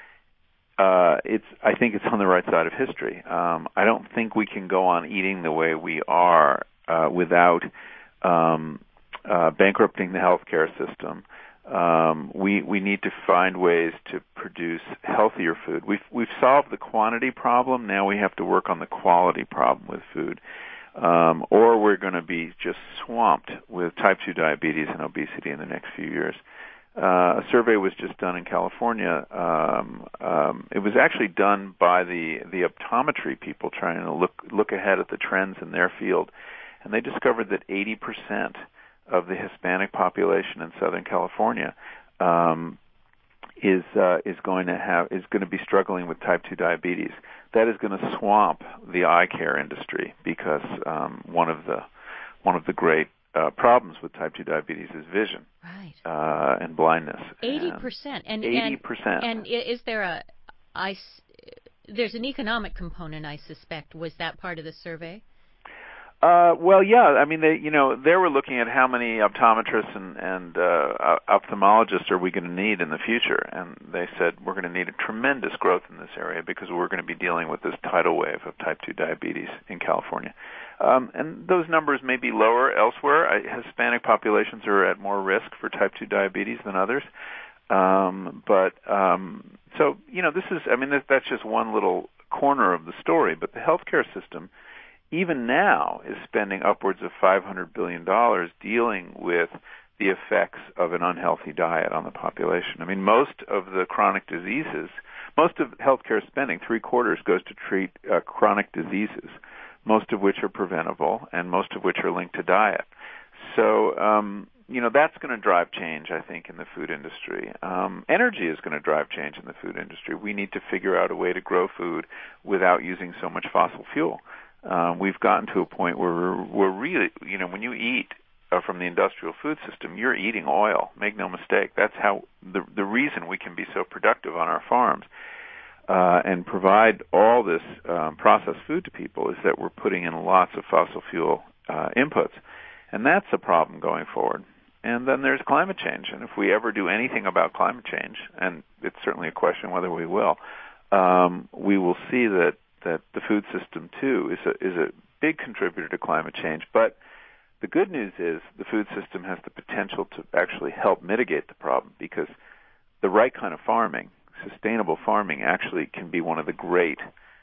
uh, it's, I think it's on the right side of history. Um, I don't think we can go on eating the way we are uh, without um, uh, bankrupting the healthcare system. Um, we we need to find ways to produce healthier food. We've we've solved the quantity problem. Now we have to work on the quality problem with food. Um, or we're going to be just swamped with type two diabetes and obesity in the next few years. Uh, a survey was just done in California. Um, um, it was actually done by the, the optometry people trying to look look ahead at the trends in their field, and they discovered that eighty percent of the Hispanic population in Southern California um, is uh, is going to have is going to be struggling with type two diabetes. That is going to swamp the eye care industry because um, one of the one of the great Uh, problems with type two diabetes is vision, right, uh, and blindness. Eighty percent, and eighty percent. And, and is there a, I, there's an economic component, I suspect. Was that part of the survey? Uh, well, yeah. I mean, they, you know, they were looking at how many optometrists and, and uh, ophthalmologists are we going to need in the future, and they said we're going to need a tremendous growth in this area because we're going to be dealing with this tidal wave of type two diabetes in California. Um, and those numbers may be lower elsewhere. I, Hispanic populations are at more risk for type two diabetes than others. Um, but um, so, you know, this is, I mean, that, that's just one little corner of the story. But the healthcare system, even now, is spending upwards of five hundred billion dollars dealing with the effects of an unhealthy diet on the population. I mean, most of the chronic diseases, most of healthcare spending, three quarters, goes to treat uh, chronic diseases, most of which are preventable and most of which are linked to diet. So, um, you know, that's going to drive change, I think, in the food industry. Um, energy is going to drive change in the food industry. We need to figure out a way to grow food without using so much fossil fuel. Um, we've gotten to a point where we're, we're really, you know, when you eat uh, from the industrial food system, you're eating oil. Make no mistake. That's how the the reason we can be so productive on our farms. Uh, and provide all this um, processed food to people is that we're putting in lots of fossil fuel uh, inputs. And that's a problem going forward. And then there's climate change. And if we ever do anything about climate change, and it's certainly a question whether we will, um, we will see that, that the food system, too, is a, is a big contributor to climate change. But the good news is the food system has the potential to actually help mitigate the problem because the right kind of farming, sustainable farming, actually can be one of the great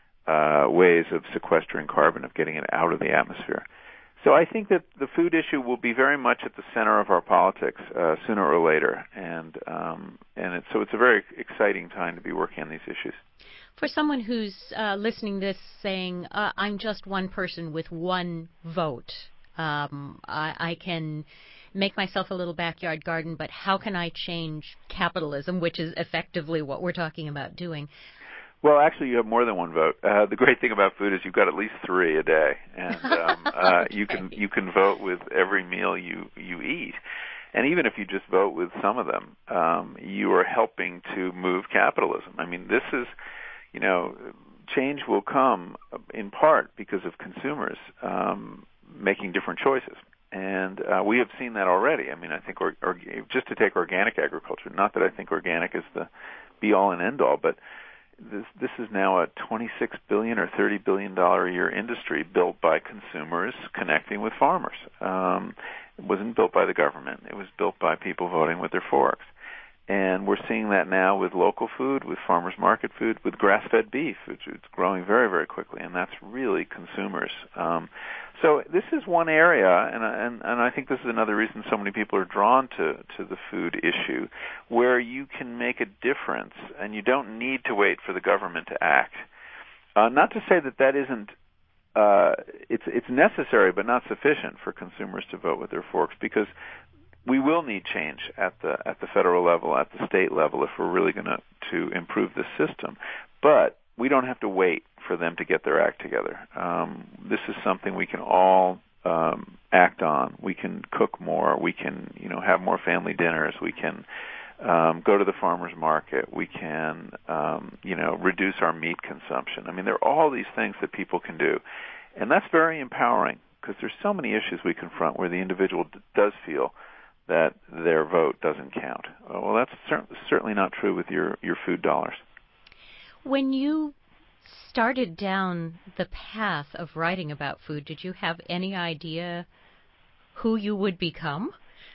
uh, ways of sequestering carbon, of getting it out of the atmosphere. So I think that the food issue will be very much at the center of our politics uh, sooner or later, and um, and it's, so it's a very exciting time to be working on these issues. For someone who's uh, listening to this saying, uh, I'm just one person with one vote, um, I, I can make myself a little backyard garden, but how can I change capitalism, which is effectively what we're talking about doing? Well, actually, you have more than one vote. Uh, the great thing about food is you've got at least three a day, and um, uh, okay. you can you can vote with every meal you you eat. And even if you just vote with some of them, um, you are helping to move capitalism. I mean, this is, you know, change will come in part because of consumers um, making different choices. And uh, we have seen that already. I mean, I think, or, or, just to take organic agriculture, not that I think organic is the be-all and end-all, but this, this is now a twenty-six billion dollars or thirty billion dollars a year industry built by consumers connecting with farmers. Um, it wasn't built by the government. It was built by people voting with their forks. And we're seeing that now with local food, with farmers market food, with grass-fed beef, which is growing very, very quickly, and that's really consumers. Um, so this is one area, and, and, and I think this is another reason so many people are drawn to, to the food issue, where you can make a difference, and you don't need to wait for the government to act. Uh, not to say that that isn't, uh, it's, it's necessary but not sufficient for consumers to vote with their forks, because we will need change at the at the federal level, at the state level, if we're really going to to improve the system. But we don't have to wait for them to get their act together. Um, this is something we can all um, act on. We can cook more. We can, you know, have more family dinners. We can um, go to the farmer's market. We can, um, you know, reduce our meat consumption. I mean, there are all these things that people can do, and that's very empowering because there's so many issues we confront where the individual d- does feel that their vote doesn't count. Well, that's cer- certainly not true with your, your food dollars. When you started down the path of writing about food, did you have any idea who you would become?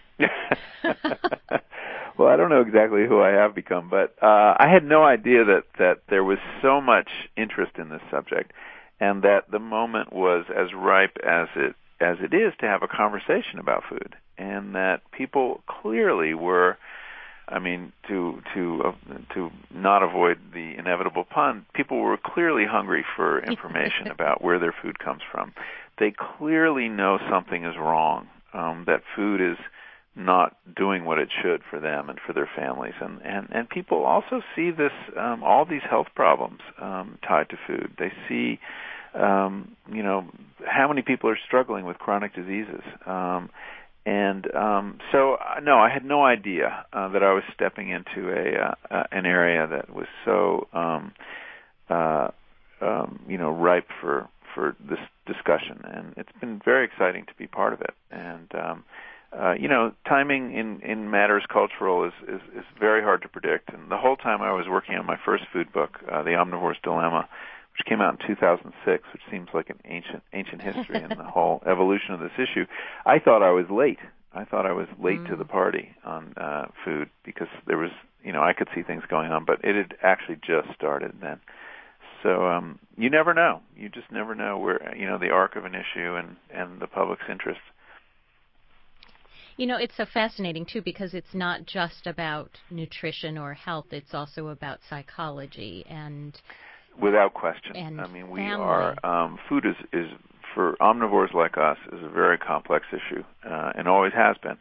Well, I don't know exactly who I have become, but uh, I had no idea that, that there was so much interest in this subject and that the moment was as ripe as it as it is to have a conversation about food, and that people clearly were I mean, to to uh, to not avoid the inevitable pun, people were clearly hungry for information about where their food comes from. They clearly know something is wrong, um, that food is not doing what it should for them and for their families. And, and, and people also see this, um, all these health problems um, tied to food. They see, um, you know, how many people are struggling with chronic diseases. Um, and um, so, uh, no, I had no idea uh, that I was stepping into a uh, uh, an area that was so, um, uh, um, you know, ripe for, for this discussion. And it's been very exciting to be part of it. And um, Uh, you know, timing in, in matters cultural is, is, is very hard to predict. And the whole time I was working on my first food book, uh, The Omnivore's Dilemma, which came out in two thousand six, which seems like an ancient ancient history in the whole evolution of this issue, I thought I was late. I thought I was late mm. to the party on uh, food because there was, you know, I could see things going on, but it had actually just started then. So um, you never know. You just never know where, you know, the arc of an issue and, and the public's interest. You know, it's so fascinating, too, because it's not just about nutrition or health. It's also about psychology and... Without question. And I mean, we family. are... Um, food is, is, for omnivores like us, is a very complex issue, uh, and always has been.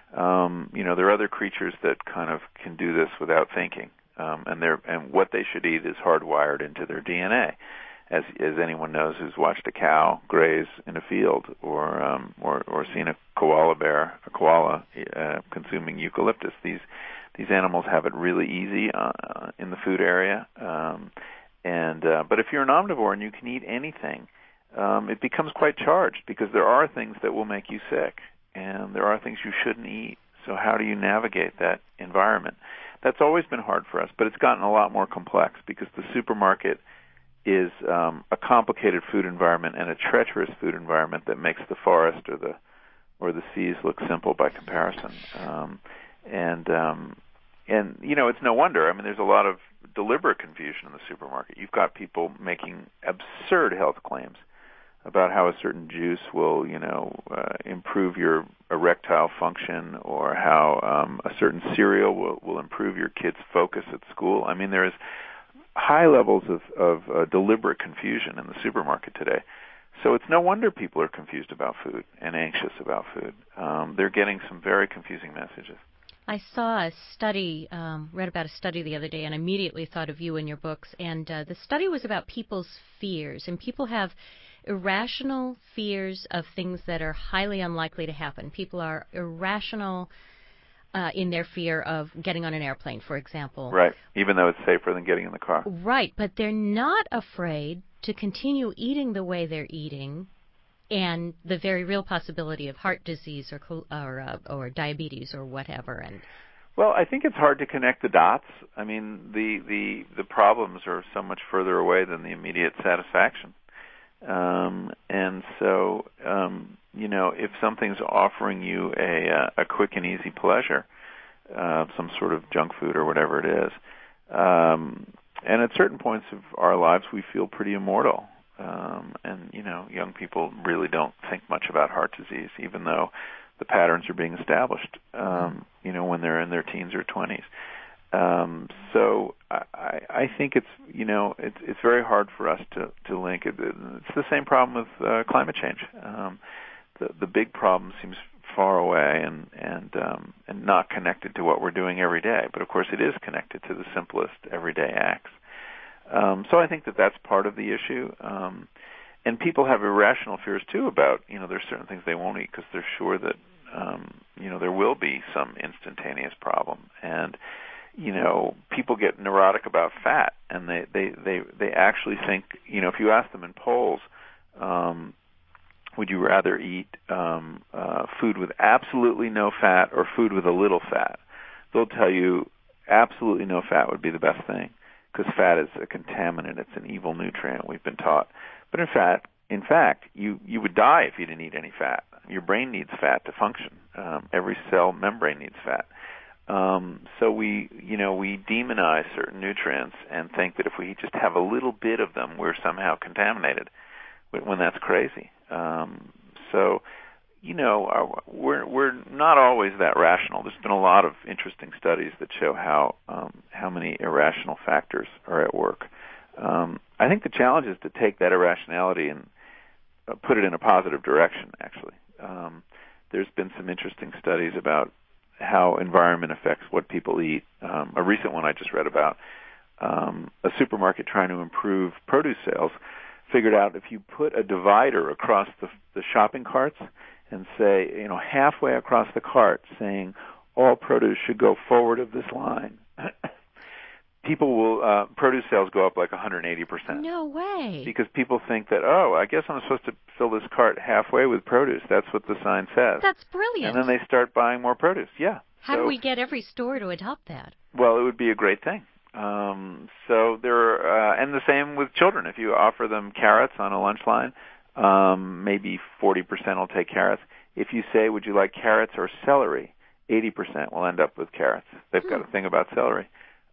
Um, you know, there are other creatures that kind of can do this without thinking, um, and, they're, and what they should eat is hardwired into their D N A. As, as anyone knows who's watched a cow graze in a field or um, or, or seen a koala bear, a koala uh, consuming eucalyptus, these these animals have it really easy uh, in the food area. Um, and uh, but if you're an omnivore and you can eat anything, um, it becomes quite charged because there are things that will make you sick, and there are things you shouldn't eat. So how do you navigate that environment? That's always been hard for us, but it's gotten a lot more complex because the supermarket is um, a complicated food environment and a treacherous food environment that makes the forest or the or the seas look simple by comparison. Um, and um, and you know, it's no wonder. I mean, there's a lot of deliberate confusion in the supermarket. You've got people making absurd health claims about how a certain juice will, you know, uh, improve your erectile function, or how um, a certain cereal will, will improve your kid's focus at school. I mean, there is high levels of, of uh, deliberate confusion in the supermarket today. So it's no wonder people are confused about food and anxious about food. Um, they're getting some very confusing messages. I saw a study, um, read about a study the other day, and immediately thought of you in your books. And uh, the study was about people's fears. And people have irrational fears of things that are highly unlikely to happen. People are irrational Uh, in their fear of getting on an airplane, for example. Right, even though it's safer than getting in the car. Right, but they're not afraid to continue eating the way they're eating, and the very real possibility of heart disease or or, uh, or diabetes or whatever. And well, I think it's hard to connect the dots. I mean, the the, the problems are so much further away than the immediate satisfaction. Um, and so, um, you know, if something's offering you a, a quick and easy pleasure, uh, some sort of junk food or whatever it is, um, and at certain points of our lives we feel pretty immortal. Um, and, you know, young people really don't think much about heart disease, even though the patterns are being established, um, you know, when they're in their teens or twenties. Um, so I, I think it's, you know, it's, it's very hard for us to, to link it. It's the same problem with uh, climate change. Um, the, the big problem seems far away and, and, um, and not connected to what we're doing every day. But, of course, it is connected to the simplest everyday acts. Um, so I think that that's part of the issue. Um, and people have irrational fears, too, about, you know, there's certain things they won't eat because they're sure that, um, you know, there will be some instantaneous problem. And you know, people get neurotic about fat, and they, they, they, they actually think, you know, if you ask them in polls, um, would you rather eat um, uh, food with absolutely no fat or food with a little fat? They'll tell you absolutely no fat would be the best thing, because fat is a contaminant. It's an evil nutrient, we've been taught. But in fact, in fact, you, you would die if you didn't eat any fat. Your brain needs fat to function. Um, every cell membrane needs fat. Um, so we, you know, we demonize certain nutrients and think that if we just have a little bit of them, we're somehow contaminated, when that's crazy. Um, so, you know, are, we're we're not always that rational. There's been a lot of interesting studies that show how um, how many irrational factors are at work. Um, I think the challenge is to take that irrationality and uh, put it in a positive direction. Actually, um, there's been some interesting studies about how environment affects what people eat. Um, a recent one I just read about um, a supermarket trying to improve produce sales figured out if you put a divider across the, the shopping carts and say, you know, halfway across the cart saying all produce should go forward of this line, people will, uh, produce sales go up like one hundred eighty percent. No way. Because people think that, oh, I guess I'm supposed to fill this cart halfway with produce. That's what the sign says. That's brilliant. And then they start buying more produce. Yeah. How so, do we get every store to adopt that? Well, it would be a great thing. Um, so there, are, uh, and the same with children. If you offer them carrots on a lunch line, um, maybe forty percent will take carrots. If you say, would you like carrots or celery, eighty percent will end up with carrots. They've hmm. got a thing about celery.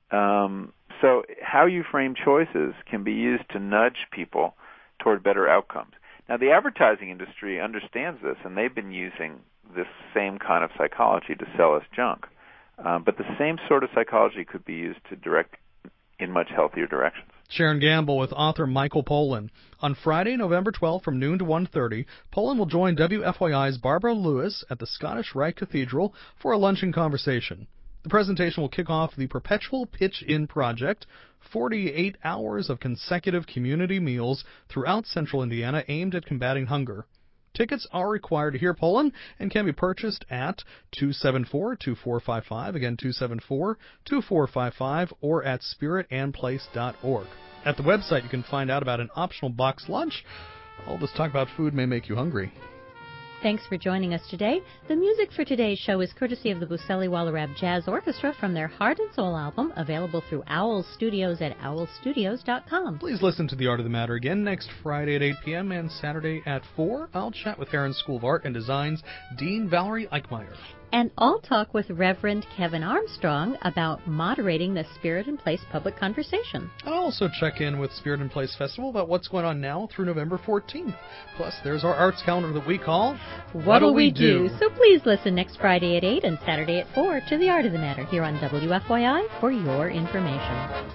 Um, so how you frame choices can be used to nudge people toward better outcomes. Now, the advertising industry understands this, and they've been using this same kind of psychology to sell us junk. Um, but the same sort of psychology could be used to direct in much healthier directions. Sharon Gamble with author Michael Pollan. On Friday, November twelfth from noon to one thirty, Pollan will join W F Y I's Barbara Lewis at the Scottish Rite Cathedral for a luncheon conversation. The presentation will kick off the Perpetual Pitch-In Project, forty-eight hours of consecutive community meals throughout central Indiana aimed at combating hunger. Tickets are required to hear Pollan and can be purchased at two seven four, two four five five, again two seven four, two four five five, or at spirit and place dot org. At the website, you can find out about an optional box lunch. All this talk about food may make you hungry. Thanks for joining us today. The music for today's show is courtesy of the Buseli Walarab Jazz Orchestra from their Heart and Soul album, available through Owl Studios at owl studios dot com. Please listen to The Art of the Matter again next Friday at eight p.m. and Saturday at four. I'll chat with Heron School of Art and Design's Dean Valerie Eichmeyer. And I'll talk with Reverend Kevin Armstrong about moderating the Spirit and Place public conversation. I'll also check in with Spirit and Place Festival about what's going on now through November fourteenth. Plus, there's our arts calendar that we call What'll We Do? So please listen next Friday at eight and Saturday at four to The Art of the Matter here on W F Y I for your information.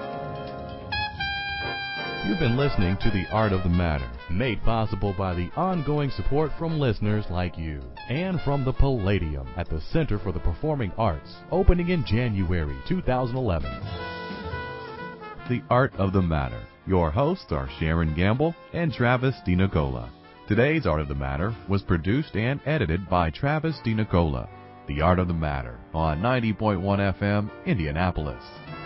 You've been listening to The Art of the Matter, made possible by the ongoing support from listeners like you, and from the Palladium at the Center for the Performing Arts, opening in January two thousand eleven. The Art of the Matter. Your hosts are Sharon Gamble and Travis DiNicola. Today's Art of the Matter was produced and edited by Travis DiNicola. The Art of the Matter on ninety point one F M, Indianapolis.